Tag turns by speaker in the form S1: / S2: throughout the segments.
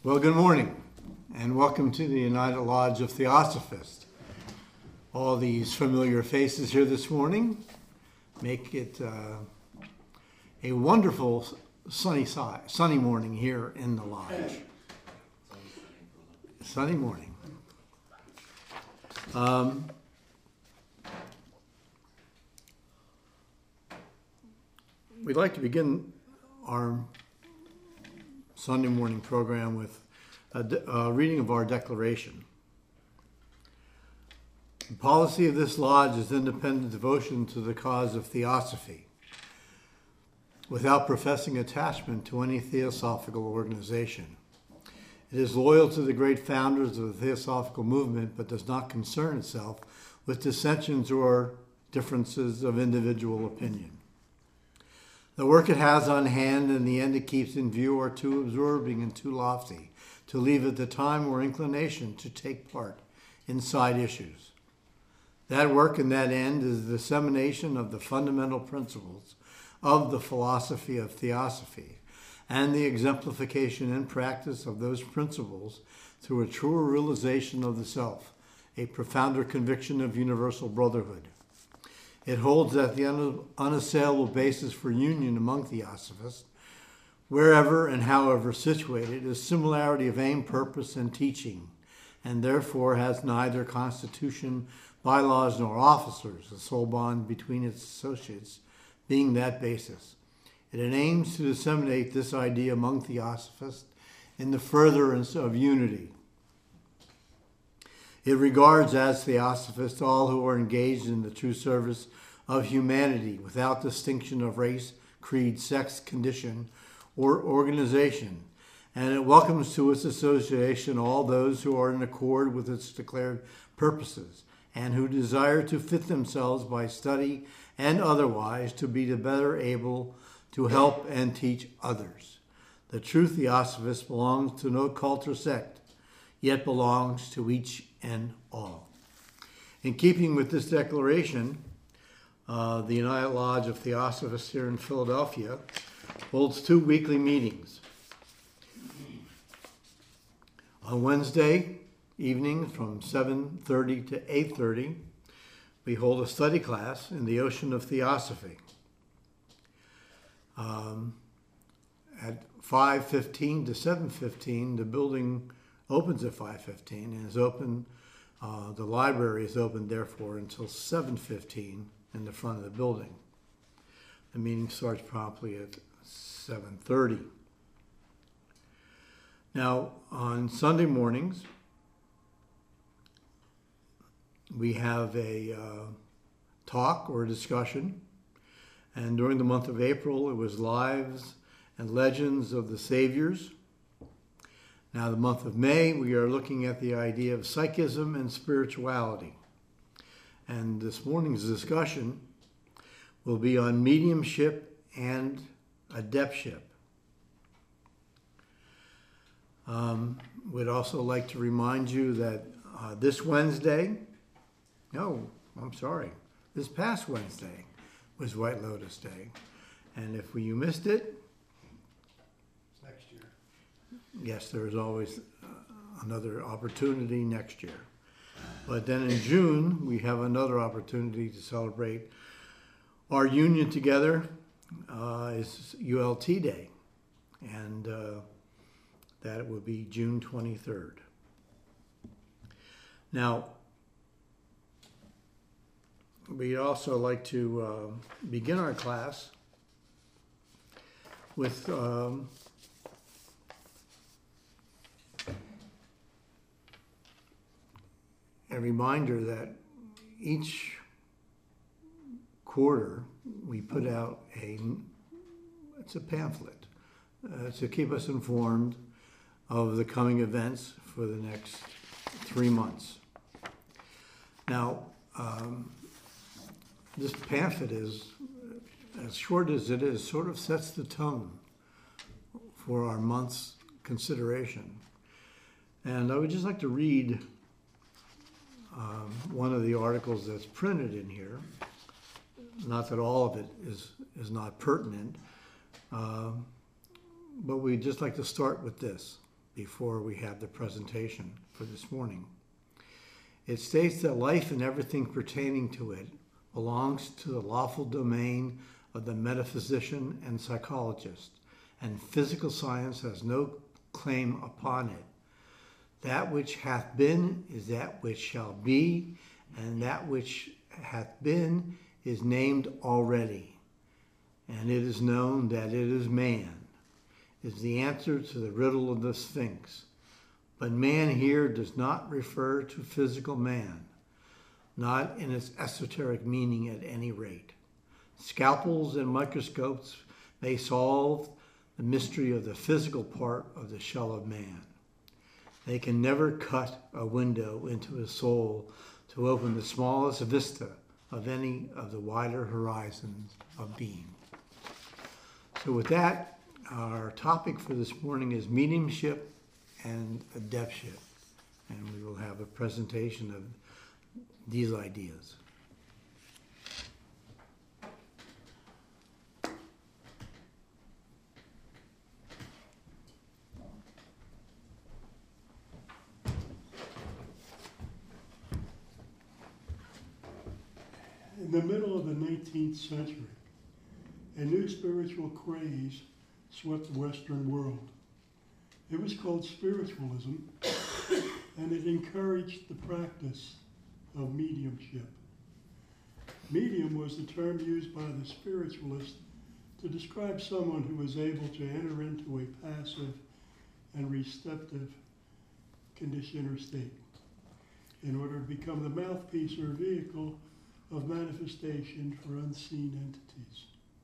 S1: Well, good morning, and welcome to the United Lodge of Theosophists. All these familiar faces here this morning make it a wonderful sunny morning here in the lodge. Sunny morning. We'd like to begin our Sunday morning program with a reading of our declaration. The policy of this lodge is independent devotion to the cause of theosophy, without professing attachment to any theosophical organization. It is loyal to the great founders of the theosophical movement, but does not concern itself with dissensions or differences of individual opinion. The work it has on hand and the end it keeps in view are too absorbing and too lofty to leave it the time or inclination to take part in side issues. That work and that end is the dissemination of the fundamental principles of the philosophy of theosophy and the exemplification and practice of those principles through a truer realization of the self, a profounder conviction of universal brotherhood. It holds that the unassailable basis for union among theosophists, wherever and however situated, is similarity of aim, purpose, and teaching, and therefore has neither constitution, bylaws, nor officers, the sole bond between its associates being that basis. It aims to disseminate this idea among theosophists in the furtherance of unity. It regards as theosophists all who are engaged in the true service of humanity without distinction of race, creed, sex, condition, or organization, and it welcomes to its association all those who are in accord with its declared purposes and who desire to fit themselves by study and otherwise to be the better able to help and teach others. The true theosophist belongs to no cult or sect, yet belongs to each and all. In keeping with this declaration, the United Lodge of Theosophists here in Philadelphia holds 2 weekly meetings. On Wednesday evening from 7:30 to 8:30, we hold a study class in the Ocean of Theosophy. At 5:15 to 7:15, the building opens at 5:15 and is open. The library is open, therefore, until 7:15 in the front of the building. The meeting starts promptly at 7:30. Now, on Sunday mornings, we have a talk or a discussion. And during the month of April, it was Lives and Legends of the Saviors. Now, the month of May, we are looking at the idea of psychism and spirituality. And this morning's discussion will be on mediumship and adeptship. We'd also like to remind you that this past Wednesday was White Lotus Day. And if you missed it,
S2: next year.
S1: Yes, there is always another opportunity next year. But then in June, we have another opportunity to celebrate our union together. Is ULT Day. And that will be June 23rd. Now, we'd also like to begin our class with a reminder that each quarter we put out it's a pamphlet to keep us informed of the coming events for the next 3 months. Now, this pamphlet is, as short as it is, sort of sets the tone for our month's consideration. And I would just like to read one of the articles that's printed in here. Not that all of it is not pertinent, but we'd just like to start with this. before we have the presentation for this morning. It states that life and everything pertaining to it belongs to the lawful domain of the metaphysician and psychologist, and physical science has no claim upon it. That which hath been is that which shall be, and that which hath been is named already. And it is known that it is man, is the answer to the riddle of the Sphinx. But man here does not refer to physical man, not in its esoteric meaning at any rate. Scalpels and microscopes may solve the mystery of the physical part of the shell of man. They can never cut a window into his soul to open the smallest vista of any of the wider horizons of being. So with that, our topic for this morning is mediumship and adeptship, and we will have a presentation of these ideas.
S2: In the middle of the 19th century, a new spiritual craze swept the Western world. It was called spiritualism, and it encouraged the practice of mediumship. Medium was the term used by the spiritualist to describe someone who was able to enter into a passive and receptive condition or state in order to become the mouthpiece or vehicle of manifestation for unseen entities.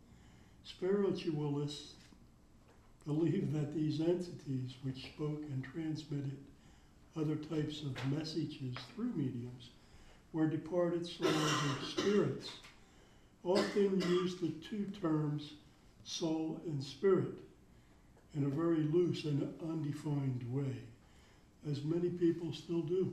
S2: Spiritualists believed that these entities, which spoke and transmitted other types of messages through mediums, were departed souls or spirits, often used the two terms soul and spirit in a very loose and undefined way, as many people still do.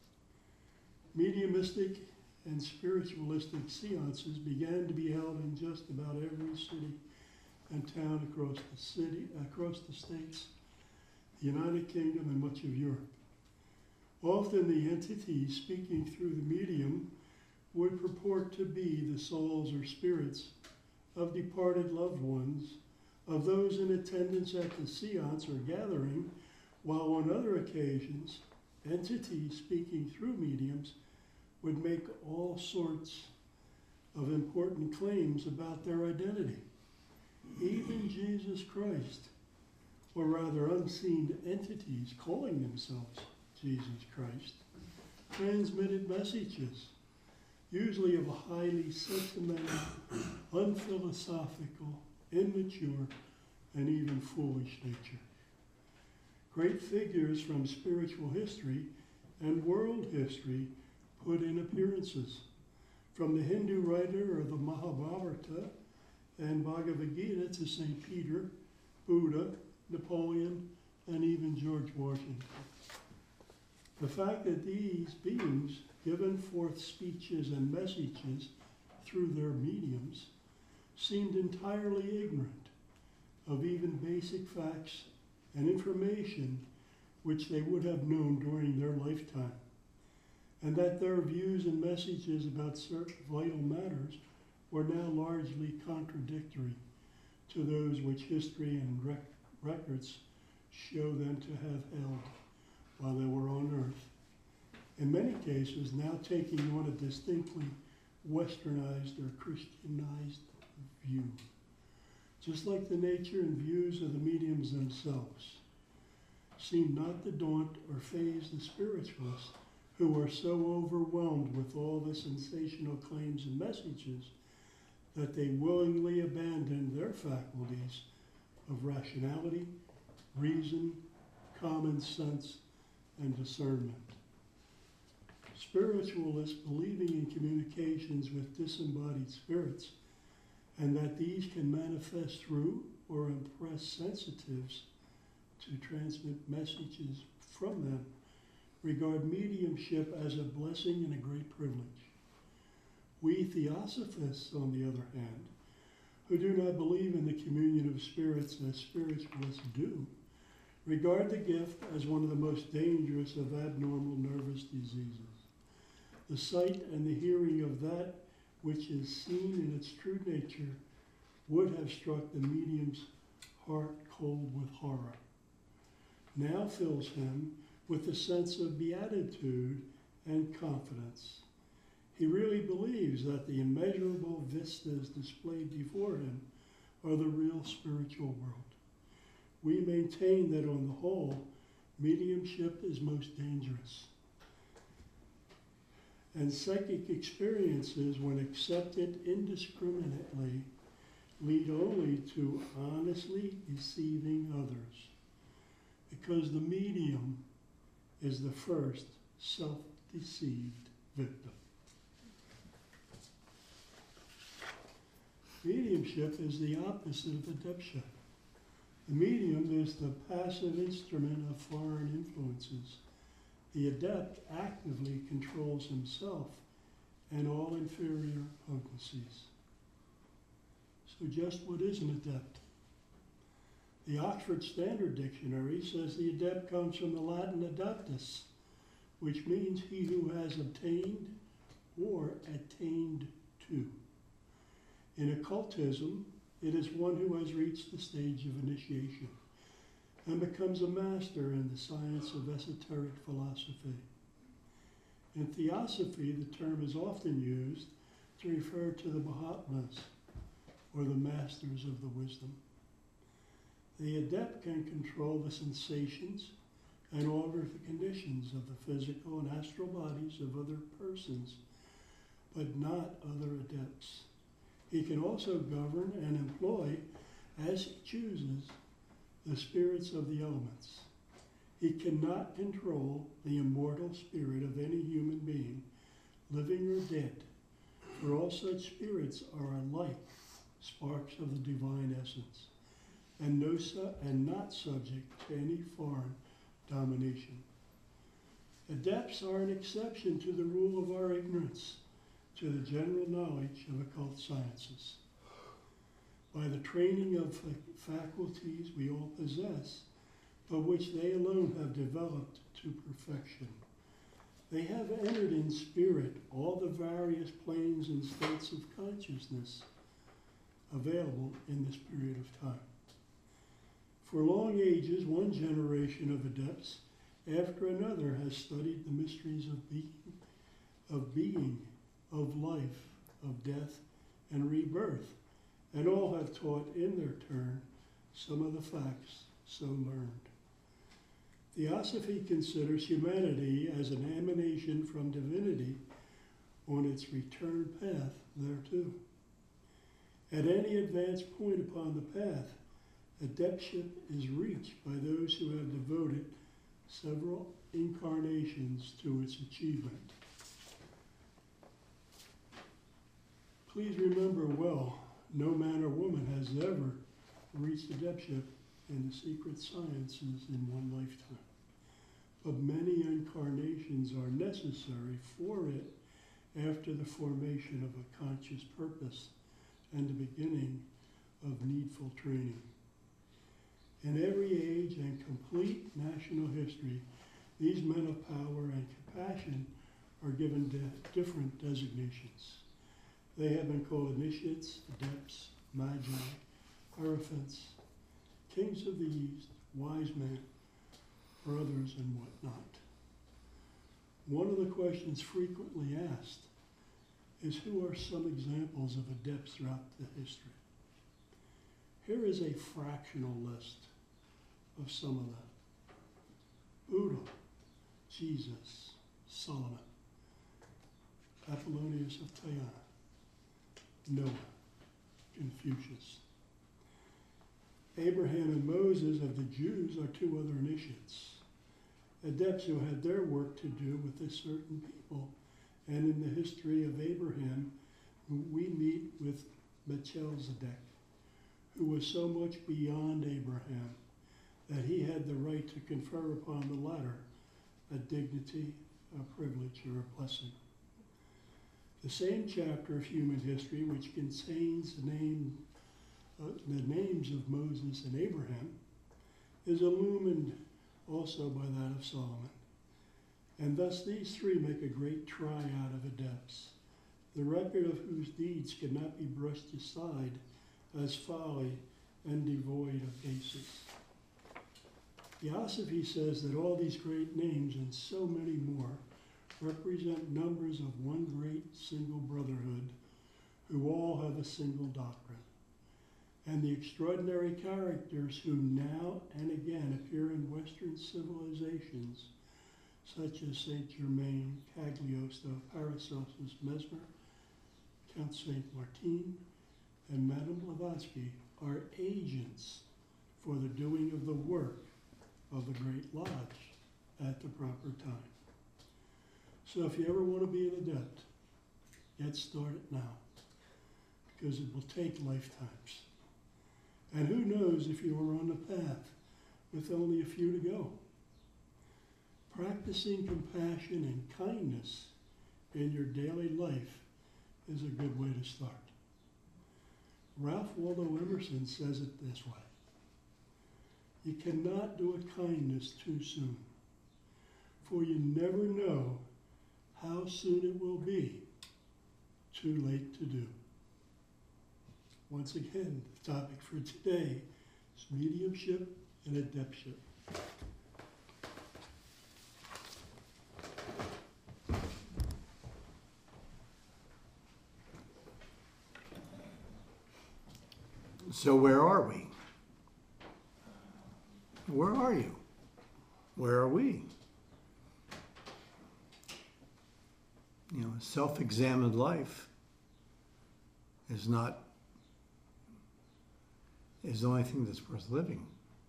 S2: Mediumistic and spiritualistic seances began to be held in just about every city and town across the states, the United Kingdom, and much of Europe. Often the entities speaking through the medium would purport to be the souls or spirits of departed loved ones, of those in attendance at the seance or gathering, while on other occasions, entities speaking through mediums would make all sorts of important claims about their identity. Even Jesus Christ, or rather unseen entities calling themselves Jesus Christ, transmitted messages, usually of a highly sentimental, unphilosophical, immature, and even foolish nature. Great figures from spiritual history and world history put in appearances. From the Hindu writer of the Mahabharata and Bhagavad Gita to St. Peter, Buddha, Napoleon, and even George Washington. The fact that these beings, given forth speeches and messages through their mediums, seemed entirely ignorant of even basic facts and information which they would have known during their lifetime, and that their views and messages about certain vital matters were now largely contradictory to those which history and records show them to have held while they were on earth. In many cases, now taking on a distinctly westernized or Christianized view, just like the nature and views of the mediums themselves, seem not to daunt or faze the spiritualists who are so overwhelmed with all the sensational claims and messages that they willingly abandon their faculties of rationality, reason, common sense, and discernment. Spiritualists believing in communications with disembodied spirits, and that these can manifest through or impress sensitives to transmit messages from them, regard mediumship as a blessing and a great privilege. We theosophists, on the other hand, who do not believe in the communion of spirits as spiritualists do, Regard the gift as one of the most dangerous of abnormal nervous diseases. The sight and the hearing of that which is seen in its true nature would have struck the medium's heart cold with horror. Now fills him with a sense of beatitude and confidence. He really believes that the immeasurable vistas displayed before him are the real spiritual world. We maintain that on the whole, mediumship is most dangerous. And psychic experiences, when accepted indiscriminately, lead only to honestly deceiving others, because the medium is the first self-deceived victim. Mediumship is the opposite of adeptship. The medium is the passive instrument of foreign influences. The adept actively controls himself and all inferior potencies. So just what is an adept? The Oxford Standard Dictionary says the adept comes from the Latin adeptus, which means he who has obtained or attained to. In occultism, it is one who has reached the stage of initiation and becomes a master in the science of esoteric philosophy. In theosophy, the term is often used to refer to the Mahatmas, or the masters of the wisdom. The adept can control the sensations and alter the conditions of the physical and astral bodies of other persons, but not other adepts. He can also govern and employ, as he chooses, the spirits of the elements. He cannot control the immortal spirit of any human being, living or dead, for all such spirits are alike sparks of the divine essence, and not subject to any foreign domination. Adepts are an exception to the rule of our ignorance, to the general knowledge of occult sciences. By the training of faculties we all possess, but which they alone have developed to perfection, they have entered in spirit all the various planes and states of consciousness available in this period of time. For long ages, one generation of adepts after another has studied the mysteries of being, of life, of death, and rebirth, and all have taught in their turn some of the facts so learned. Theosophy considers humanity as an emanation from divinity on its return path thereto. At any advanced point upon the path, adeptship is reached by those who have devoted several incarnations to its achievement. Please remember well, no man or woman has ever reached adeptship in the secret sciences in one lifetime. But many incarnations are necessary for it after the formation of a conscious purpose and the beginning of needful training. In every age and complete national history, these men of power and compassion are given different designations. They have been called initiates, adepts, magi, hierophants, kings of the East, wise men, brothers, and whatnot. One of the questions frequently asked is, who are some examples of adepts throughout the history? Here is a fractional list of some of them. Buddha, Jesus, Solomon, Apollonius of Tyana, Noah, Confucius. Abraham and Moses of the Jews are two other initiates, adepts who had their work to do with a certain people. And in the history of Abraham, we meet with Melchizedek, who was so much beyond Abraham that he had the right to confer upon the latter a dignity, a privilege, or a blessing. The same chapter of human history, which contains the names of Moses and Abraham, is illumined also by that of Solomon. And thus these three make a great triad of adepts, the record of whose deeds cannot be brushed aside as folly and devoid of basis. Theosophy says that all these great names and so many more represent numbers of one great single brotherhood who all have a single doctrine. And the extraordinary characters who now and again appear in Western civilizations, such as Saint Germain, Cagliostro, Paracelsus, Mesmer, Count Saint Martin, and Madame Blavatsky, are agents for the doing of the work of the Great Lodge at the proper time. So if you ever want to be an adept, get started now, because it will take lifetimes. And who knows if you are on the path with only a few to go. Practicing compassion and kindness in your daily life is a good way to start. Ralph Waldo Emerson says it this way: you cannot do a kindness too soon, for you never know how soon it will be too late to do. Once again, the topic for today is mediumship and adeptship.
S1: So where are we? Where are you? Where are we? You know, self-examined life is the only thing that's worth living.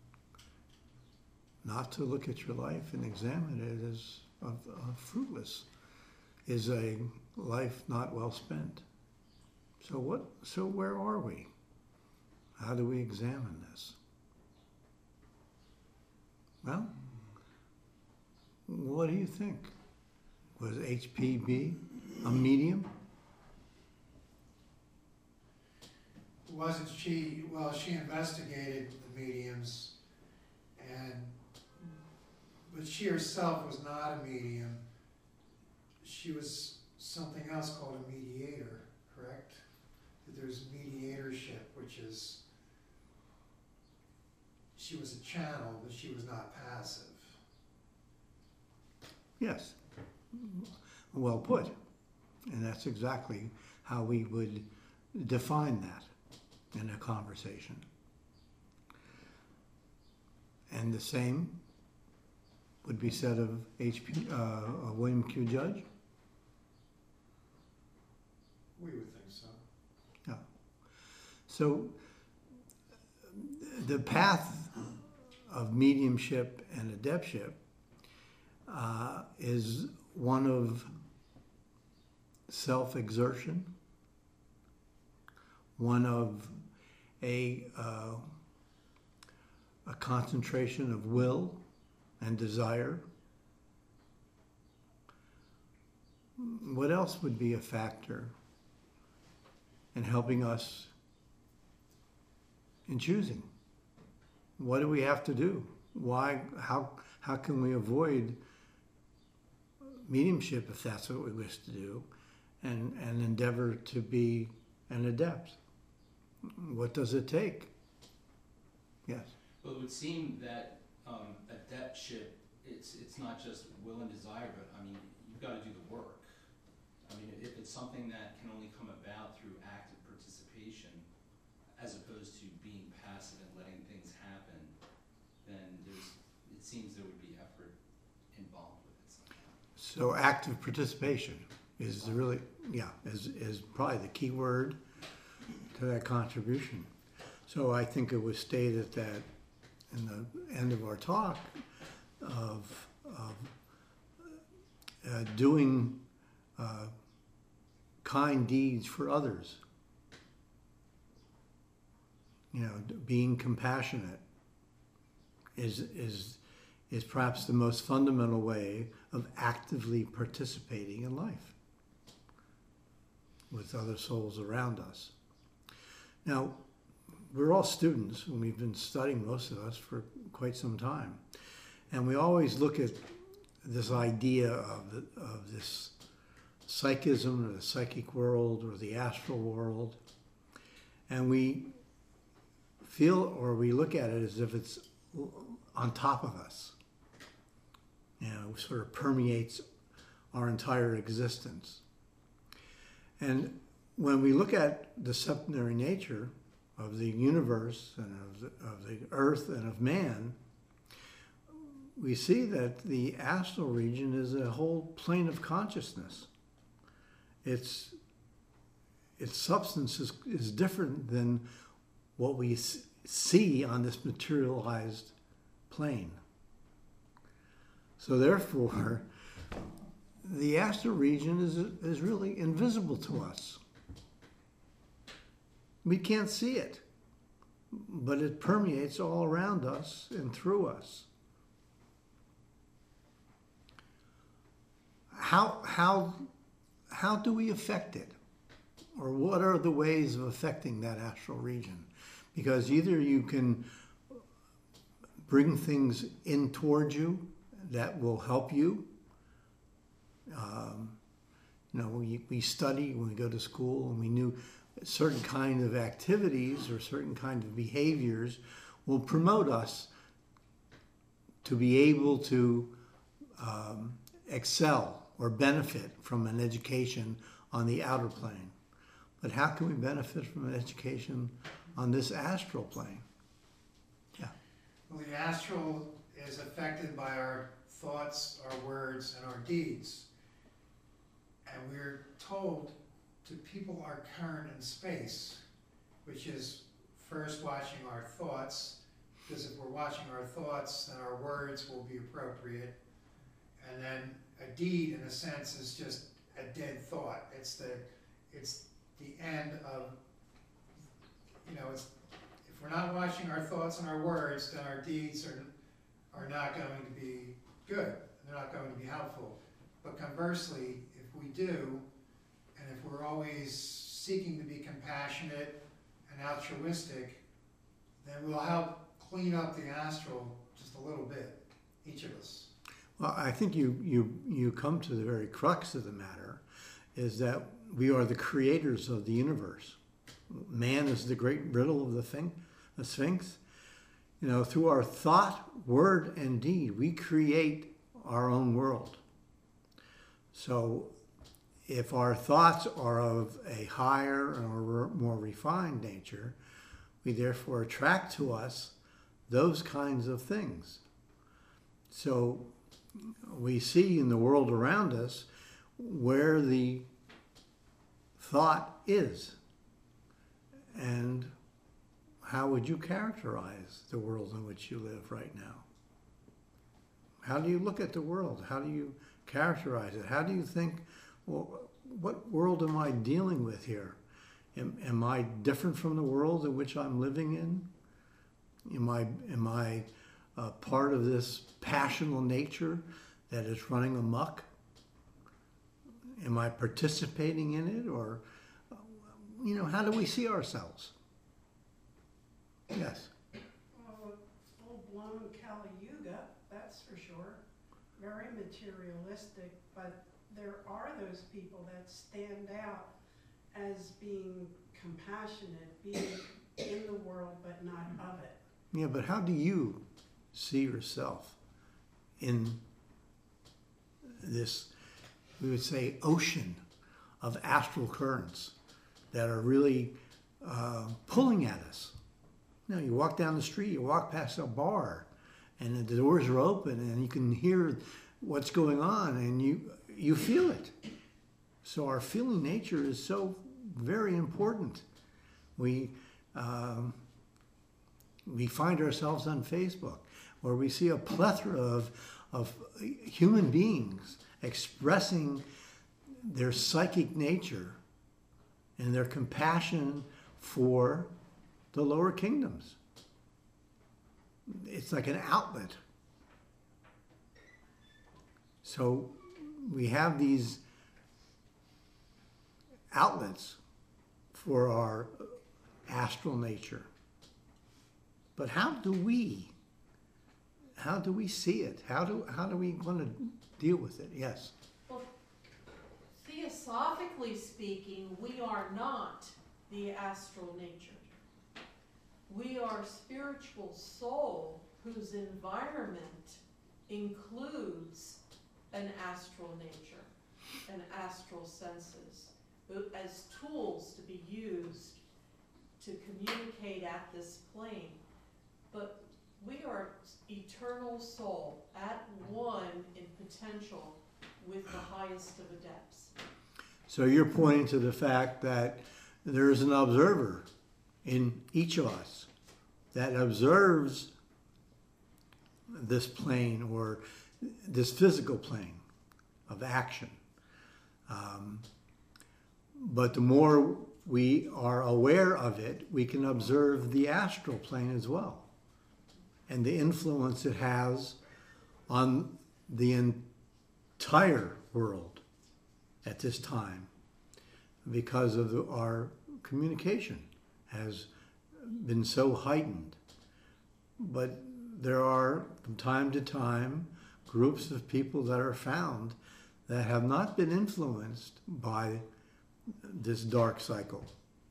S1: Not to look at your life and examine it as fruitless is a life not well spent. So where are we? How do we examine this? Well, what do you think? Was HPB a medium?
S3: Wasn't she? Well, she investigated the mediums, but she herself was not a medium. She was something else called a mediator, correct? There's mediatorship, which is, she was a channel, but she was not passive.
S1: Yes. Well put. And that's exactly how we would define that in a conversation. And the same would be said of William Q. Judge.
S3: We would think so.
S1: Yeah. So the path of mediumship and adeptship is one of self-exertion, one of a concentration of will and desire. What else would be a factor in helping us in choosing? What do we have to do? Why? How can we avoid mediumship if that's what we wish to do, and endeavor to be an adept? What does it take? Yes.
S4: Well, it would seem that adeptship, it's not just will and desire, but I mean, you've got to do the work. I mean, if it's something that can only come about through active participation, as opposed to being passive and letting things happen, then it seems there would be effort involved with it somehow.
S1: So active participation is really, is probably the key word to that contribution. So I think it was stated that in the end of our talk of doing kind deeds for others, being compassionate is perhaps the most fundamental way of actively participating in life with other souls around us. Now, we're all students, and we've been studying, most of us, for quite some time. And we always look at this idea of this psychism, or the psychic world, or the astral world, and we feel, or we look at it as if it's on top of us. You know, sort of permeates our entire existence. And when we look at the septenary nature of the universe and of the earth and of man, we see that the astral region is a whole plane of consciousness. Its substance is different than what we see on this materialized plane. So therefore, the astral region is really invisible to us. We can't see it, but it permeates all around us and through us. How do we affect it? Or what are the ways of affecting that astral region? Because either you can bring things in towards you that will help you. We study when we go to school, and we knew certain kind of activities or certain kind of behaviors will promote us to be able to excel or benefit from an education on the outer plane. But how can we benefit from an education on this astral plane? Yeah.
S3: Well, the astral is affected by our thoughts, our words, and our deeds. And we're told to people our current in space, which is first watching our thoughts, because if we're watching our thoughts, then our words will be appropriate. And then a deed, in a sense, is just a dead thought. It's the end of, if we're not watching our thoughts and our words, then our deeds are not going to be good. They're not going to be helpful. But conversely, if we do, and if we're always seeking to be compassionate and altruistic, then we'll help clean up the astral just a little bit, each of us.
S1: Well, I think you come to the very crux of the matter, is that we are the creators of the universe. Man is the great riddle of the Sphinx. Through our thought, word, and deed, we create our own world. So if our thoughts are of a higher or more refined nature, we therefore attract to us those kinds of things. So we see in the world around us where the thought is. And how would you characterize the world in which you live right now? How do you look at the world? How do you characterize it? How do you think, well, what world am I dealing with here? Am I different from the world in which I'm living in? Am I part of this passional nature that is running amok? Am I participating in it? Or, how do we see ourselves? Yes.
S5: Well, full-blown Kali Yuga, that's for sure. Very materialistic, but there are those people that stand out as being compassionate, being in the world but not of it.
S1: Yeah, but how do you see yourself in this, we would say, ocean of astral currents that are really pulling at us? You walk down the street, you walk past a bar, and the doors are open, and you can hear what's going on, and you feel it. So our feeling nature is so very important. We find ourselves on Facebook, where we see a plethora of human beings expressing their psychic nature and their compassion for the lower kingdoms. It's like an outlet. So we have these outlets for our astral nature. But how do we how do we see it? How do we want to deal with it? Yes.
S6: Well, theosophically speaking, we are not the astral nature. We are spiritual soul whose environment includes an astral nature and astral senses as tools to be used to communicate at this plane. But we are eternal soul at one in potential with the highest of adepts.
S1: So you're pointing to the fact that there is an observer in each of us that observes this plane or this physical plane of action. But the more we are aware of it, we can observe the astral plane as well and the influence it has on the entire world at this time because of our communication has been so heightened. But there are, from time to time, groups of people that are found that have not been influenced by this dark cycle,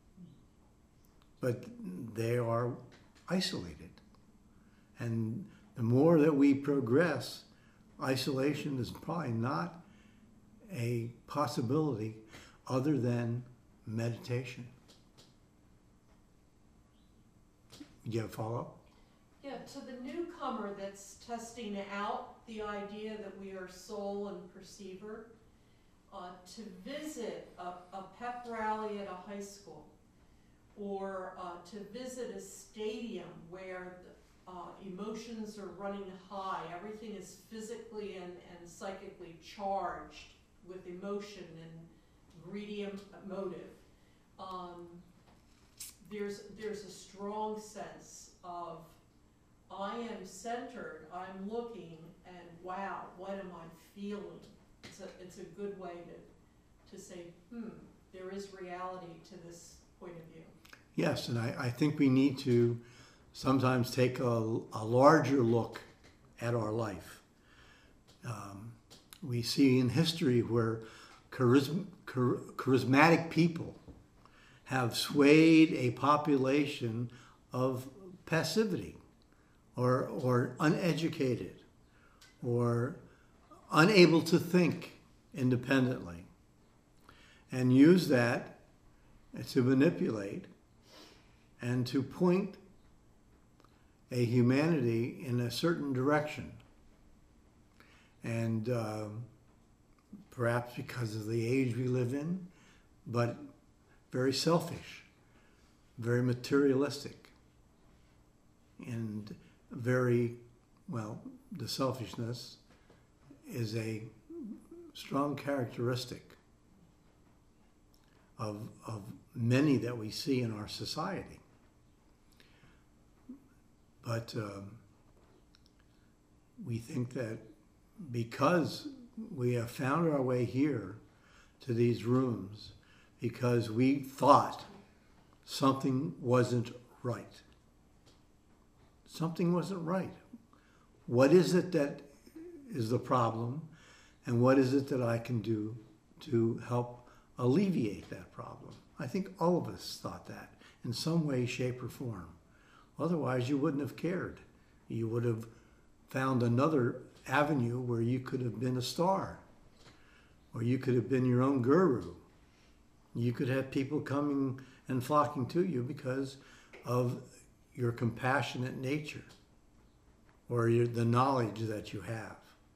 S1: but they are isolated. And the more that we progress, isolation is probably not a possibility other than meditation. Do you have a follow-up?
S6: Yeah, to the newcomer that's testing out the idea that we are soul and perceiver, to visit a pep rally at a high school, or to visit a stadium where the emotions are running high, everything is physically and psychically charged with emotion and greedy motive. There's a strong sense of I am centered, I'm looking, and wow, what am I feeling? It's a good way to say, there is reality to this point of view.
S1: Yes, and I think we need to sometimes take a larger look at our life. We see in history where charismatic people have swayed a population of passivity or uneducated or unable to think independently, and use that to manipulate and to point a humanity in a certain direction. And perhaps because of the age we live in, but very selfish, very materialistic, and very, well, the selfishness is a strong characteristic of many that we see in our society. But we think that because we have found our way here to these rooms, because we thought something wasn't right. Something wasn't right. What is it that is the problem, and what is it that I can do to help alleviate that problem? I think all of us thought that in some way, shape, or form. Otherwise, you wouldn't have cared. You would have found another avenue where you could have been a star, or you could have been your own guru. You could have people coming and flocking to you because of your compassionate nature or the knowledge that you have.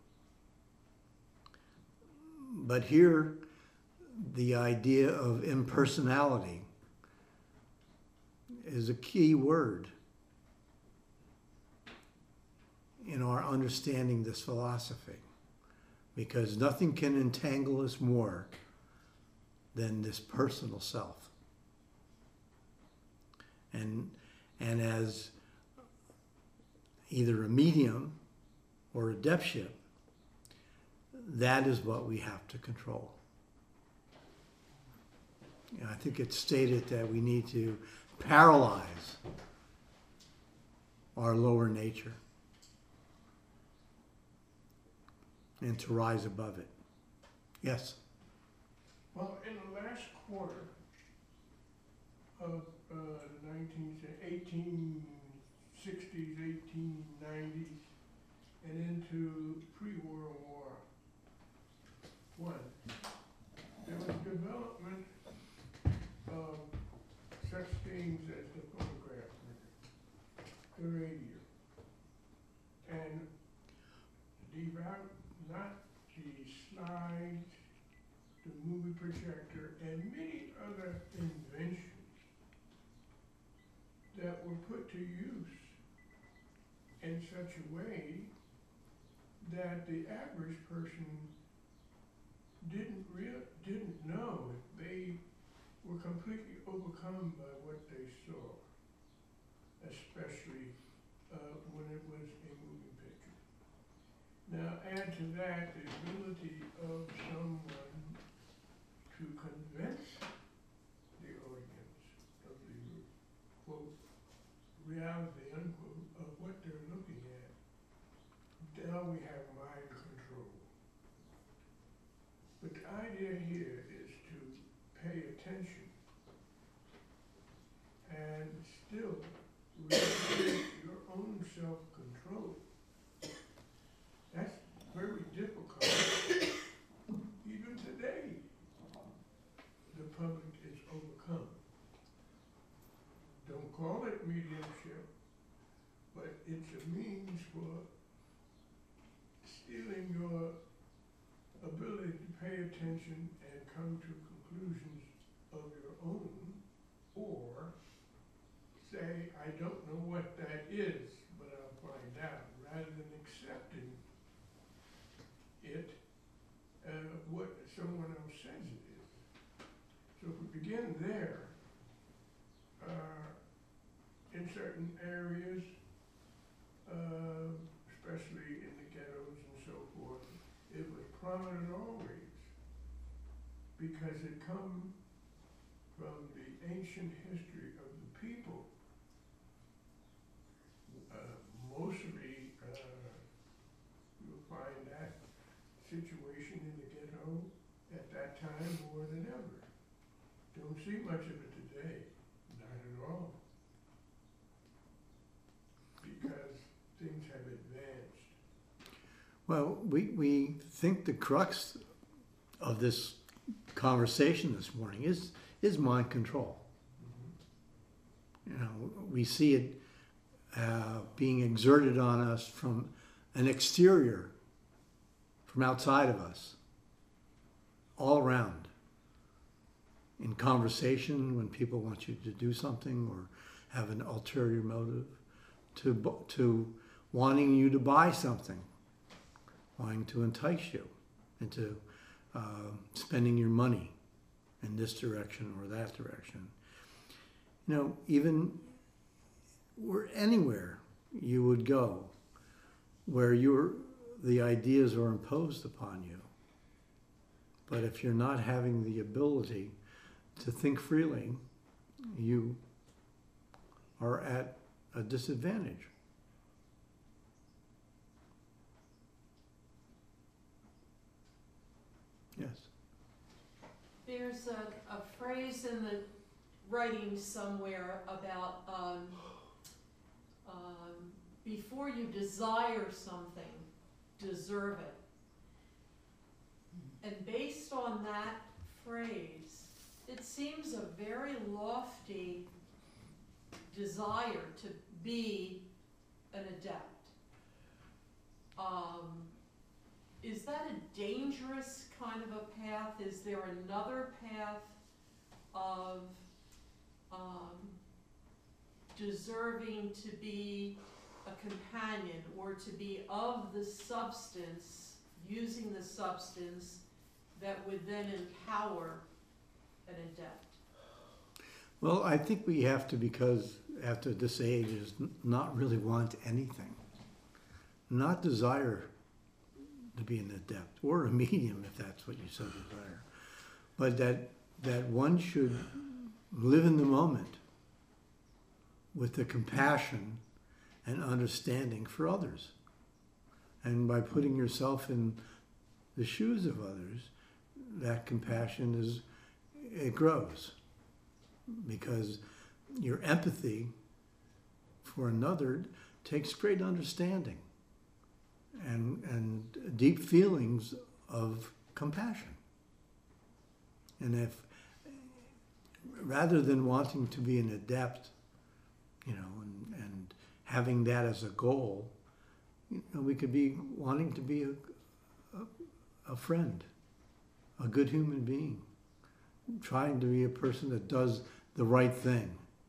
S1: But here, the idea of impersonality is a key word in our understanding this philosophy, because nothing can entangle us more than this personal self. And as either a medium or a adeptship, that is what we have to control. I think it's stated that we need to paralyze our lower nature and to rise above it. Yes.
S7: Well, in the last quarter of 1860s, 1890s, and into pre-World War I, there was development of such things as the phonograph record, the radio, and not the slides, the movie projector, and many other inventions that were put to use in such a way that the average person didn't know if they were completely overcome by what they saw, especially when it was a moving picture. Now add to that the ability of someone to convince the audience of the quote reality unquote of what they're looking at. Now we have mind control. But the idea here is to pay attention and still retain your own self-control. That's very difficult. Even today, the public is overcome. Don't call it mediumship, but it's a means for stealing your ability to pay attention and come to conclusions of your own, or say, I don't know what that is, but I'll find out, rather than accepting it, what someone else says it is. So if we begin there, in certain areas, especially in the ghettos and so forth, it was prominent always, because it come from the ancient history of the people. Mostly, you'll find that situation in the ghetto at that time more than ever. Don't see much of it today, not at all, because things have advanced.
S1: Well, we think the crux of this conversation this morning is mind control. You know, we see it being exerted on us from an exterior, from outside of us, all around. In conversation, when people want you to do something or have an ulterior motive, to wanting you to buy something, wanting to entice you into spending your money in this direction or that direction. You know, even anywhere you would go where the ideas are imposed upon you. But if you're not having the ability to think freely, you are at a disadvantage. Yes.
S6: There's a phrase in the writing somewhere about before you desire something, deserve it. And based on that phrase, it seems a very lofty desire to be an adept. Is that a dangerous kind of a path? Is there another path of deserving to be a companion or to be of the substance, using the substance that would then empower an adept?
S1: Well, I think we have to, because after this age, is not really want anything. Not desire to be an adept or a medium, if that's what you so desire. But that one should live in the moment with the compassion and understanding for others. And by putting yourself in the shoes of others, that compassion it grows, because your empathy for another takes great understanding and deep feelings of compassion. And if, rather than wanting to be an adept, and having that as a goal, we could be wanting to be a friend, a good human being, trying to be a person that does the right thing.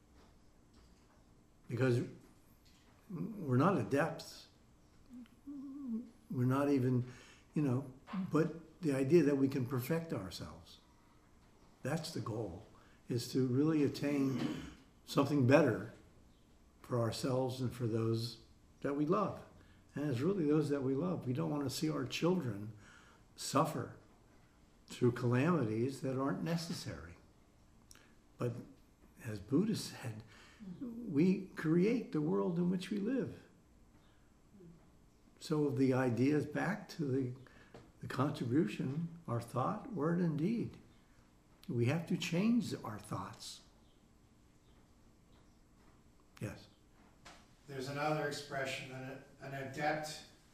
S1: Because we're not adepts. We're not even, but the idea that we can perfect ourselves, that's the goal, is to really attain something better for ourselves and for those that we love. And it's really those that we love. We don't want to see our children suffer through calamities that aren't necessary. But as Buddha said, we create the world in which we live. So the idea is back to the contribution, our thought, word, and deed. We have to change our thoughts. Yes.
S3: There's another expression, an adept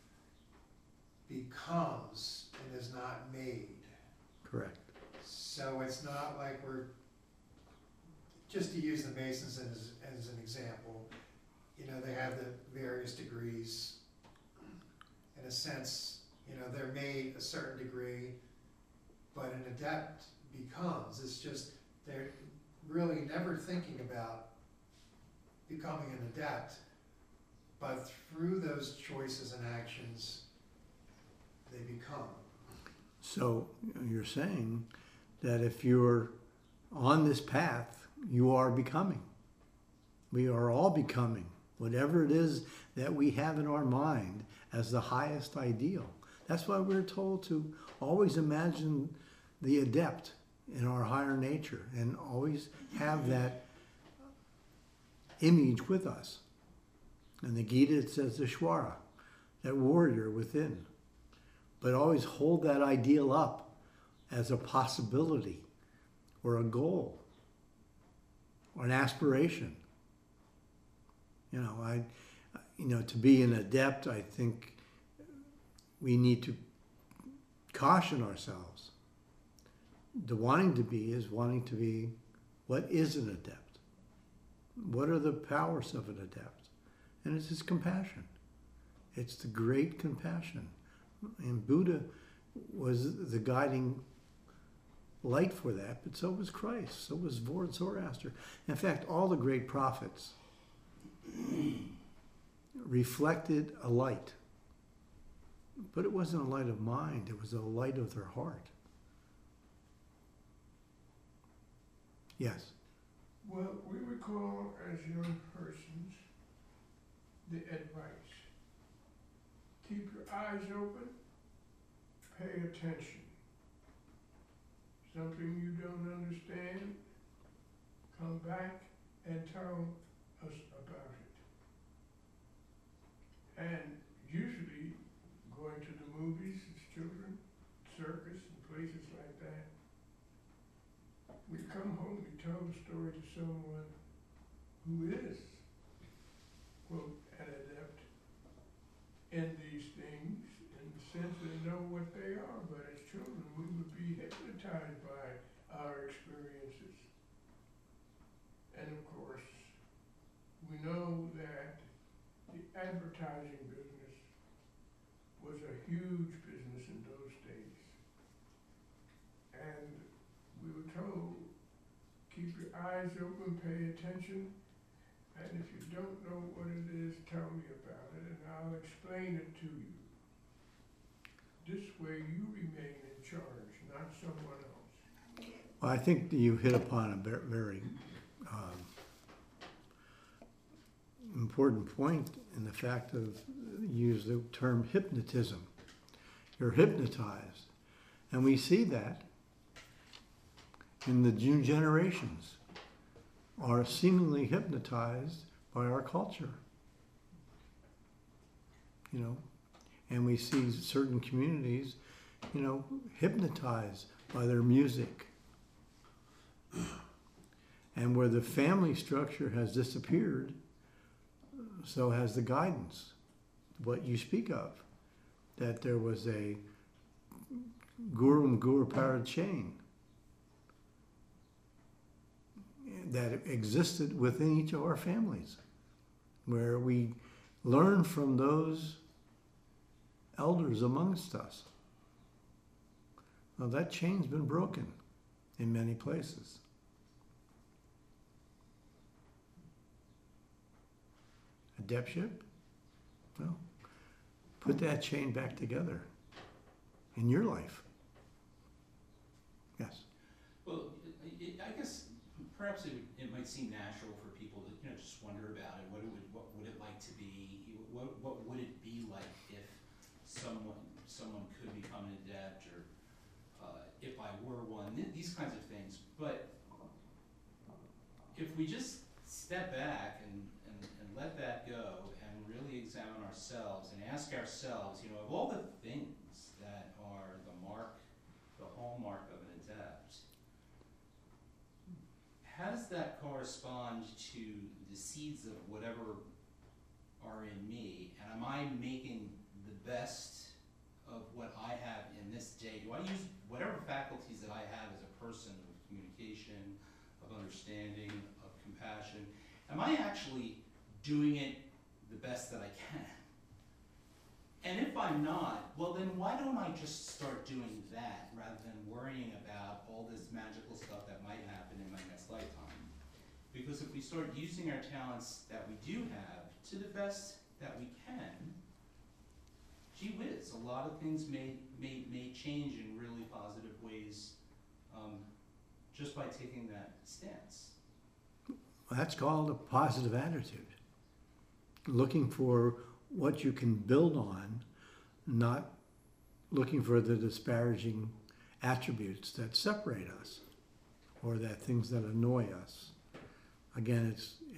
S3: becomes and is not made.
S1: Correct.
S3: So it's not like we're, just to use the Masons as an example, they have the various degrees. In a sense, they're made a certain degree, but an adept becomes. It's just they're really never thinking about becoming an adept, but through those choices and actions, they become.
S1: So you're saying that if you're on this path, you are becoming. We are all becoming whatever it is that we have in our mind as the highest ideal. That's why we're told to always imagine the adept in our higher nature and always have that image with us. In the Gita, it says the Shwara, that warrior within. But always hold that ideal up as a possibility or a goal or an aspiration. To be an adept, I think we need to caution ourselves. The wanting to be is wanting to be, what is an adept? What are the powers of an adept? And it's his compassion. It's the great compassion. And Buddha was the guiding light for that, but so was Christ, so was Zoroaster. In fact, all the great prophets reflected a light. But it wasn't a light of mind, it was a light of their heart. Yes?
S7: Well, we recall as young persons the advice. Keep your eyes open, pay attention. Something you don't understand, come back and tell us about it. And usually, going to the movies as children, circus and places like that, we come home, we tell the story to someone who is, quote, an adept in these things, in the sense they know what they are, but as children we would be hypnotized by our experiences. And of course, we know that the advertising business was a huge business in those days. And we were told, keep your eyes open, pay attention, and if you don't know what it is, tell me about it, and I'll explain it to you. This way you remain in charge, not someone else.
S1: Well, I think that you hit upon a very important point in the fact of, use the term hypnotism. You're hypnotized. And we see that in the new generations are seemingly hypnotized by our culture. And we see certain communities hypnotized by their music. And where the family structure has disappeared, so has the guidance, what you speak of, that there was a Gurum Gur Parad chain that existed within each of our families, where we learn from those elders amongst us. Well, that chain's been broken in many places. Adeptship? Well, put that chain back together in your life. Yes.
S4: Well, I guess perhaps it might seem natural for people to just wonder about it. What would it like to be? What would it be like if someone could become an adept, or if I were one? These kinds of things. But if we just step back and let that go and really examine ourselves and ask ourselves, of all the things that are the hallmark of an adept, how does that correspond to the seeds of whatever are in me? And am I making the best of what I have in this day? Do I use whatever faculties that I have as a person of communication, of understanding, of compassion? Am I actually doing it the best that I can? And if I'm not, well then why don't I just start doing that rather than worrying about all this magical stuff that might happen in my next lifetime? Because if we start using our talents that we do have to the best that we can, gee whiz, a lot of things may change in really positive ways just by taking that stance.
S1: That's called a positive attitude. Looking for what you can build on, not looking for the disparaging attributes that separate us or that things that annoy us. Again,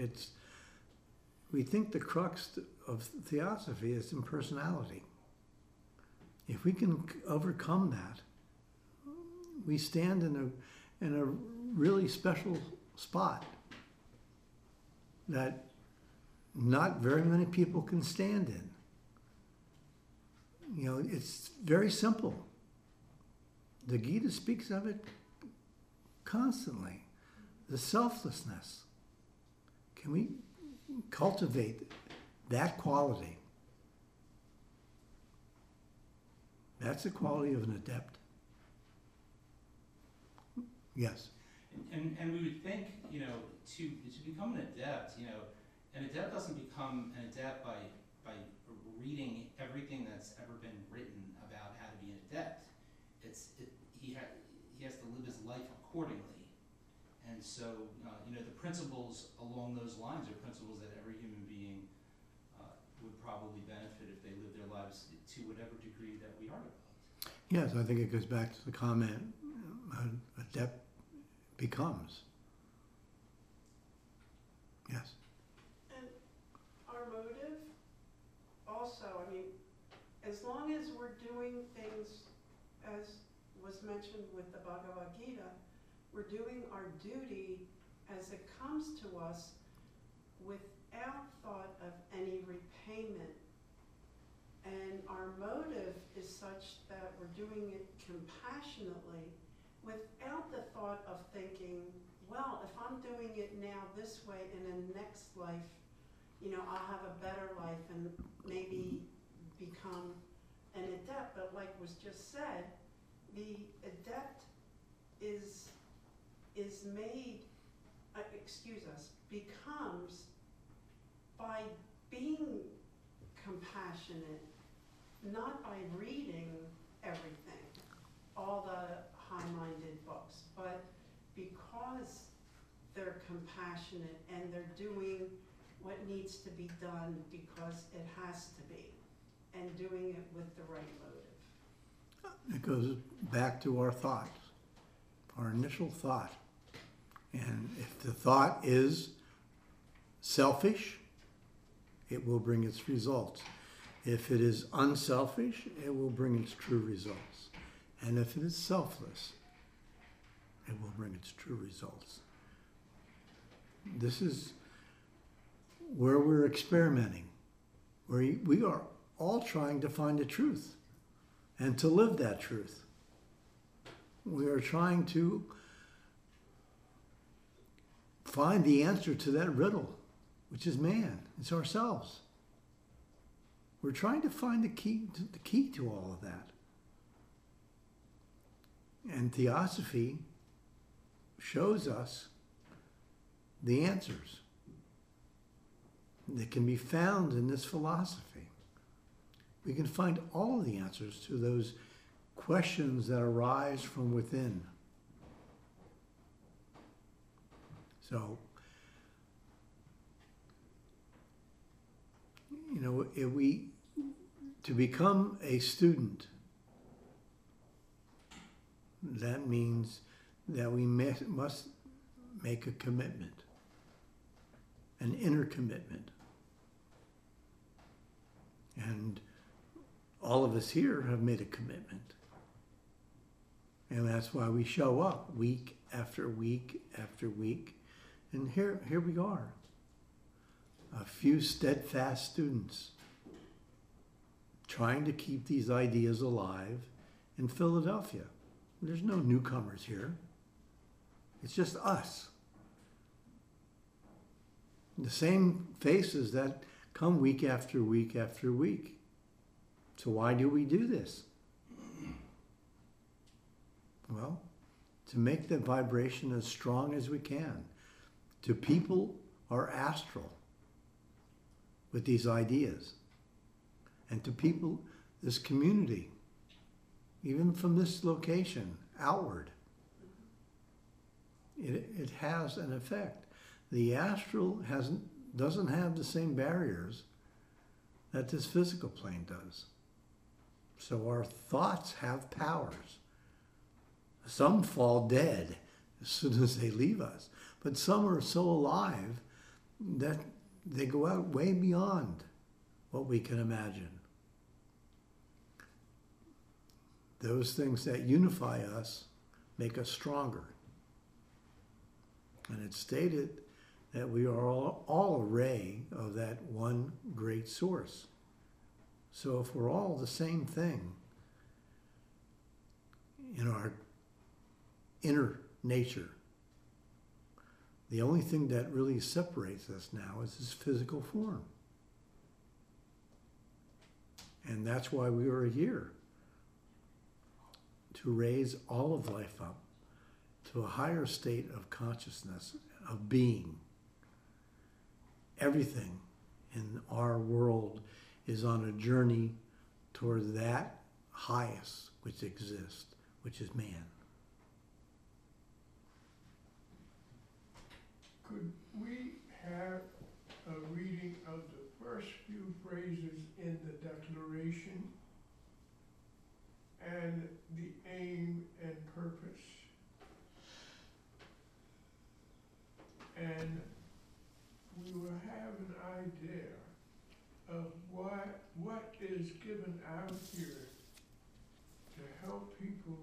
S1: we think the crux of theosophy is impersonality. If we can overcome that, we stand in a really special spot that not very many people can stand in. It's very simple. The Gita speaks of it constantly. The selflessness. Can we cultivate that quality? That's the quality of an adept. Yes.
S4: And we would think, to become an adept, an adept doesn't become an adept by reading everything that's ever been written about how to be an adept. He has to live his life accordingly. And so, the principles along those lines are principles that every human being would probably benefit if they live their lives to whatever degree that we are developed.
S1: Yes, I think it goes back to the comment, adept becomes. Yes.
S5: And our motive also, as long as we're doing things as was mentioned with the Bhagavad Gita, we're doing our duty as it comes to us without thought of any repayment. And our motive is such that we're doing it compassionately without the thought of thinking, well, if I'm doing it now this way and in the next life, I'll have a better life and maybe become an adept. But like was just said, the adept is made, becomes by being compassionate, not by reading everything, all the high-minded books, but because they're compassionate and they're doing what needs to be done because it has to be, and doing it with the right motive.
S1: It goes back to our thoughts, our initial thought. And if the thought is selfish, it will bring its results. If it is unselfish, it will bring its true results. And if it is selfless, it will bring its true results. This is where we're experimenting, where we are all trying to find the truth and to live that truth. We are trying to find the answer to that riddle, which is man. It's ourselves. We're trying to find the key to all of that. And Theosophy shows us the answers that can be found in this philosophy. We can find all of the answers to those questions that arise from within. So, you know, to become a student, that means that we must make a commitment, an inner commitment. And all of us here have made a commitment. And that's why we show up week after week after week. And here we are, a few steadfast students trying to keep these ideas alive in Philadelphia. There's no newcomers here. It's just us. The same faces that come week after week after week. So why do we do this? Well, to make the vibration as strong as we can. To people are astral with these ideas. And to people, this community, even from this location, outward, it has an effect. The astral doesn't have the same barriers that this physical plane does. So our thoughts have powers. Some fall dead as soon as they leave us, but some are so alive that they go out way beyond what we can imagine. Those things that unify us make us stronger. And it's stated that we are all a ray of that one great source. So if we're all the same thing in our inner nature, the only thing that really separates us now is this physical form. And that's why we are here, to raise all of life up to a higher state of consciousness, of being. Everything in our world is on a journey toward that highest which exists, which is man.
S7: Could we have a reading of the first few phrases in the Declaration and the aim and purpose? And we will have an idea of what is given out here to help people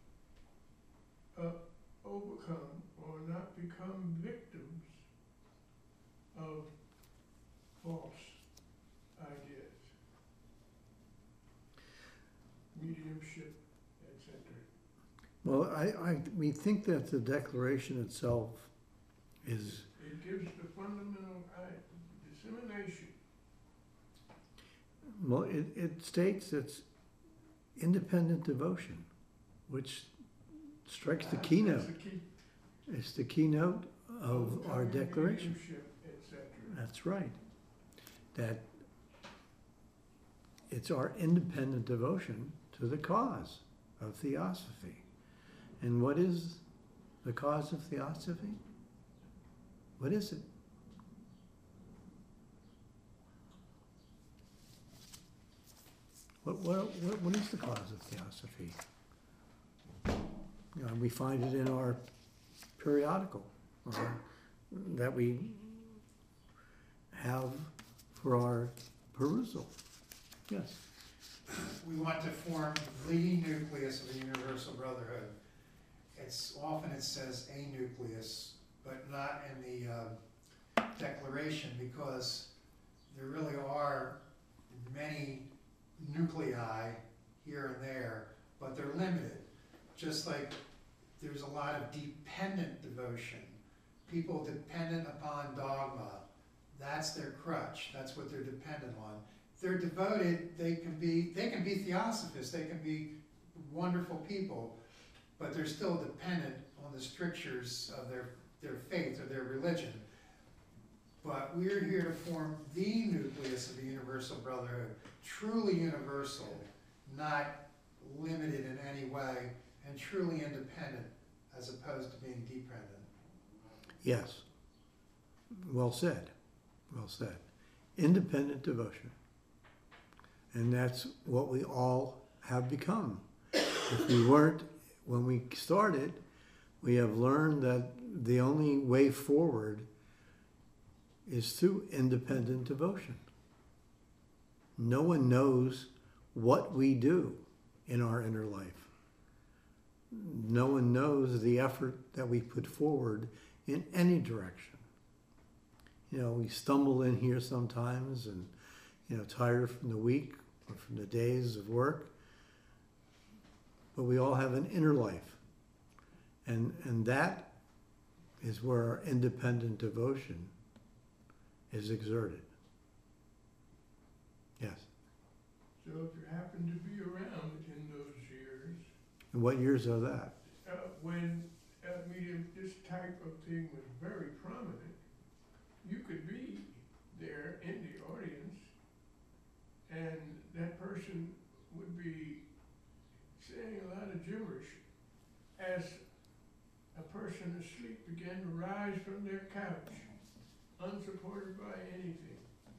S7: overcome or not become victims of false ideas, mediumship, etc.
S1: Well, we think that the Declaration itself is...
S7: It gives the fundamental dissemination.
S1: Well, it states it's independent devotion, which strikes the keynote.
S7: That's the key.
S1: It's the keynote of our
S7: Overcoming
S1: Declaration.
S7: mediumship, etc.
S1: That's right. That it's our independent devotion to the cause of Theosophy. And what is the cause of Theosophy? What is it? What is the cause of Theosophy? You know, we find it in our periodical that we have for our perusal. Yes.
S3: we want to form the nucleus of the universal brotherhood. Often it says a nucleus, but not in the declaration, because there really are many nuclei here and there, but they're limited. Just like there's a lot of dependent devotion. People dependent upon dogma. That's their crutch. That's what they're dependent on. If they're devoted, they can be theosophists, they can be wonderful people, but they're still dependent on the strictures of their faith or their religion. But we're here to form the nucleus of the universal brotherhood, truly universal, not limited in any way, and truly independent as opposed to being dependent.
S1: Yes. Well said. Well said. Independent devotion. And that's what we all have become. If we weren't, when we started, we have learned that the only way forward is through independent devotion. No one knows what we do in our inner life. No one knows the effort that we put forward in any direction. You know, we stumble in here sometimes and, you know, tired from the week or from the days of work. But we all have an inner life. And that is where our independent devotion is exerted. Yes.
S7: So if you happen to be around in those years,
S1: And what years are that?
S7: when this type of thing was very prominent, you could be there in the audience, and that person would be saying a lot of gibberish as a person asleep began to rise from their couch, unsupported by anything,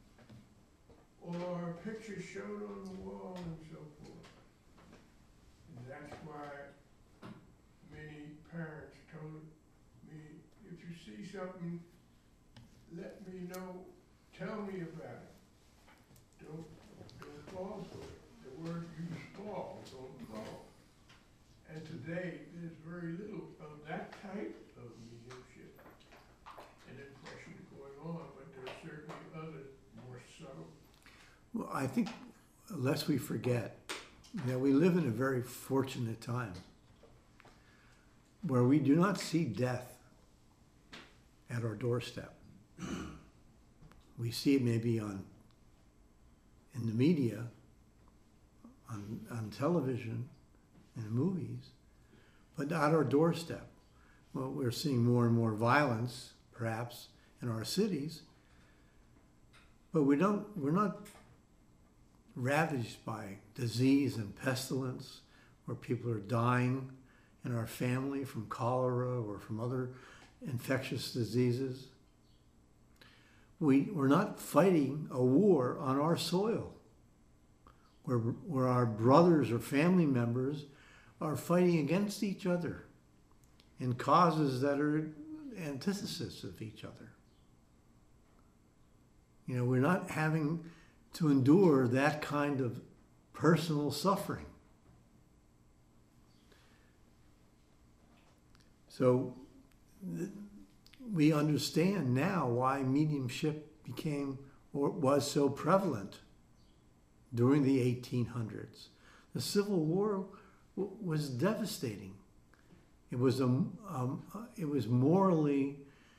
S7: or pictures showed on the wall and so forth. And that's why many parents told me, if you see something, let me know, tell me about it. Don't fall for it. The word used fall, don't fall. And today, there's very little of that type of mediumship and impression going on, but there's certainly other more subtle.
S1: Well, I think, lest we forget, that we live in a very fortunate time where we do not see death at our doorstep. We see it maybe in the media, on television, in movies, but not our doorstep. Well, we're seeing more and more violence, perhaps, in our cities, but we're not ravaged by disease and pestilence, where people are dying in our family from cholera or from other infectious diseases. We're not fighting a war on our soil, where our brothers or family members are fighting against each other in causes that are antithesis of each other. You know, we're not having to endure that kind of personal suffering. So we understand now why mediumship became or was so prevalent during the 1800s. The Civil War was devastating. It was morally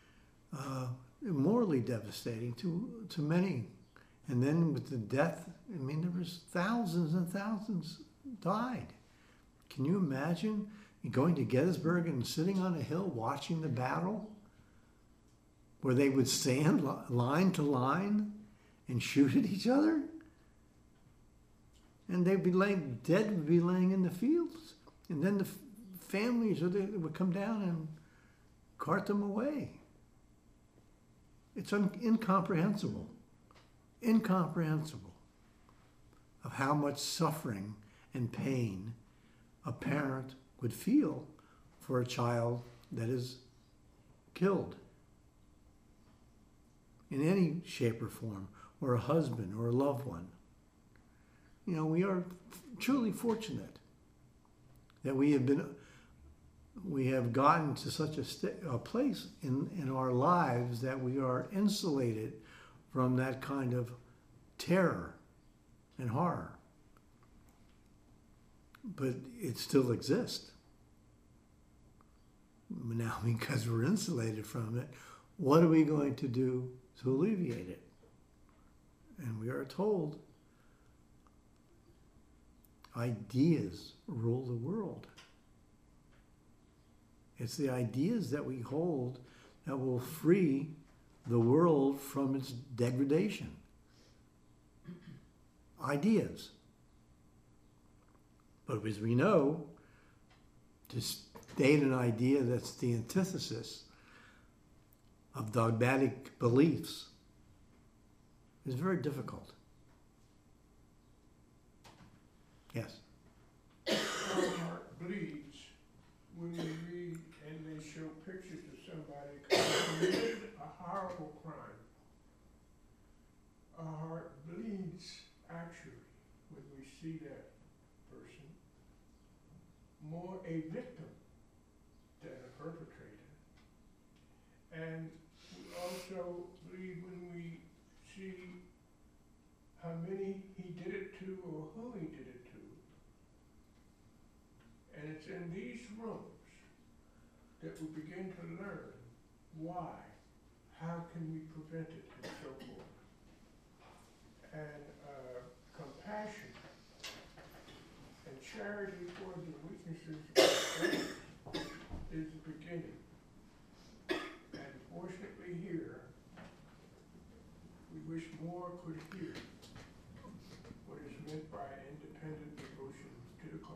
S1: devastating to many. And then with the death, I mean, there was thousands and thousands died. Can you imagine going to Gettysburg and sitting on a hill watching the battle, where they would stand line to line and shoot at each other? And they'd be laying, dead would be laying in the fields. And then the families would come down and cart them away. It's incomprehensible of how much suffering and pain a parent would feel for a child that is killed in any shape or form, or a husband or a loved one. you know, we are truly fortunate that we have gotten to such a place in our lives that we are insulated from that kind of terror and horror. But it still exists. Now, because we're insulated from it, what are we going to do to alleviate it? And we are told ideas rule the world. It's the ideas that we hold that will free the world from its degradation. Ideas. But as we know, to state an idea that's the antithesis of dogmatic beliefs is very difficult. Yes?
S7: Our heart bleeds when we read and they show pictures of somebody who committed a horrible crime. Our heart bleeds, actually, when we see that person, more a victim than a perpetrator. And we also bleed when we see how many he did it to or who he did it to. And it's in these rooms that we begin to learn why, how can we prevent it, and so forth. And compassion and charity for the weaknesses of others is the beginning. And fortunately here, we wish more could hear what is meant by independent devotion to the cause.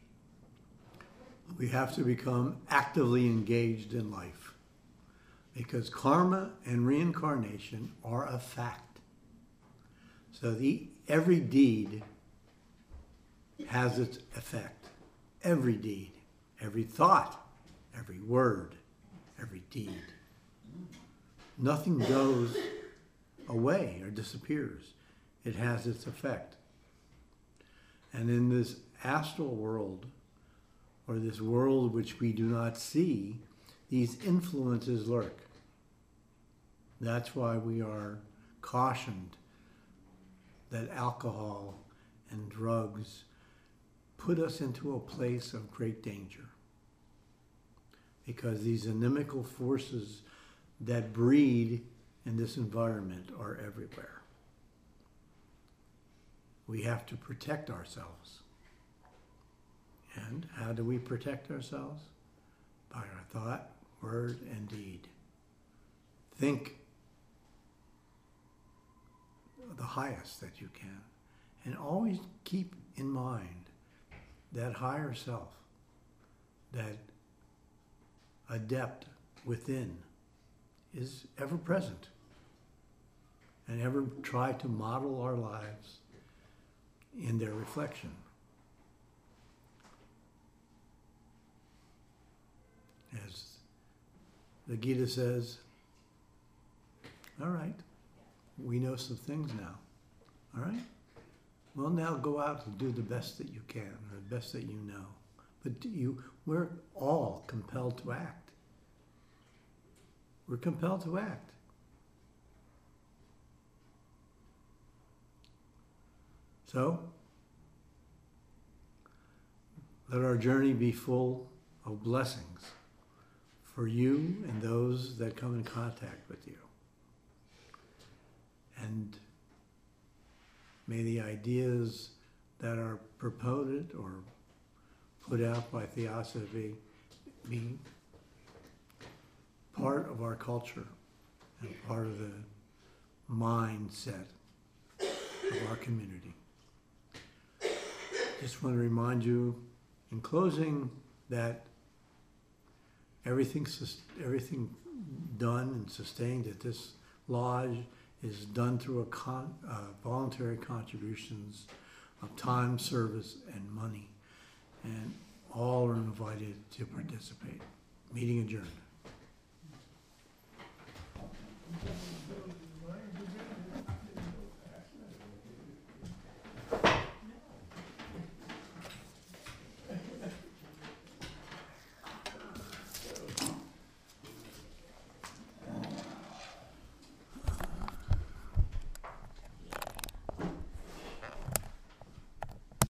S1: We have to become actively engaged in life because karma and reincarnation are a fact. So every deed has its effect. Every deed, every thought, every word, every deed. Nothing goes away or disappears. It has its effect. And in this astral world, or this world which we do not see, these influences lurk. That's why we are cautioned that alcohol and drugs put us into a place of great danger. Because these inimical forces that breed in this environment are everywhere. We have to protect ourselves. And how do we protect ourselves? By our thought, word, and deed. Think the highest that you can. And always keep in mind that higher self, that adept within, is ever present. And ever try to model our lives in their reflection. As the Gita says, all right, we know some things now. All right? Well, now go out and do the best that you can, or the best that you know. But we're all compelled to act. We're compelled to act. So, let our journey be full of blessings for you and those that come in contact with you. And may the ideas that are promoted or put out by Theosophy be part of our culture and part of the mindset of our community. Just want to remind you in closing that everything done and sustained at this lodge is done through voluntary contributions of time, service, and money. And all are invited to participate. Meeting adjourned.